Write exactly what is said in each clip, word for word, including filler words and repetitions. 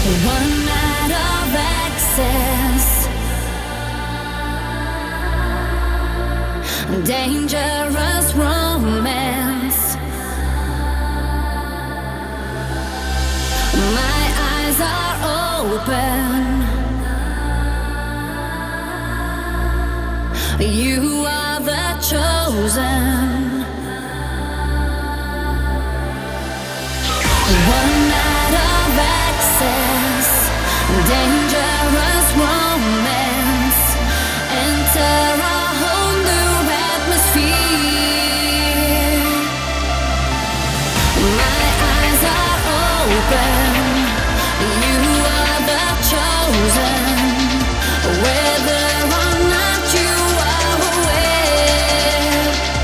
One night of excess, dangerous romance. My eyes are open. You are the chosen. One night of excess, dangerous romance. Enter a whole new atmosphere. My eyes are open. You are the chosen. Whether or not you are aware.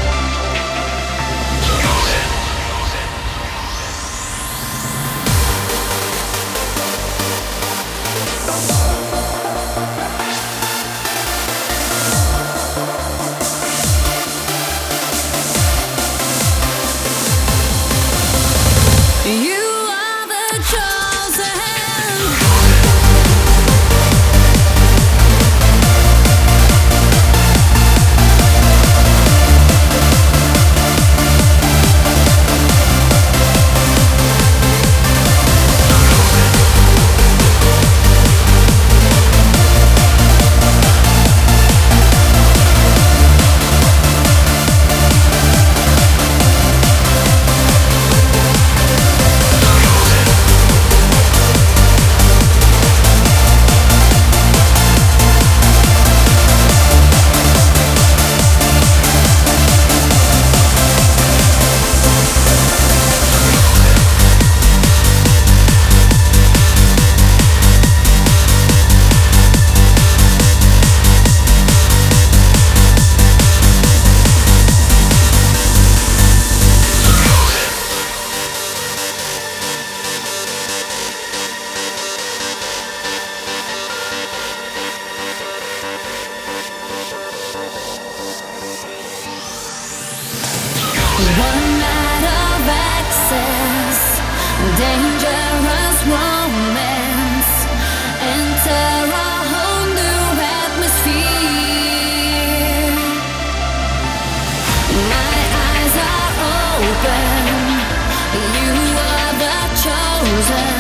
You are the chosen. One night of excess, dangerous romance. Enter a whole new atmosphere. My eyes are open. You are the chosen.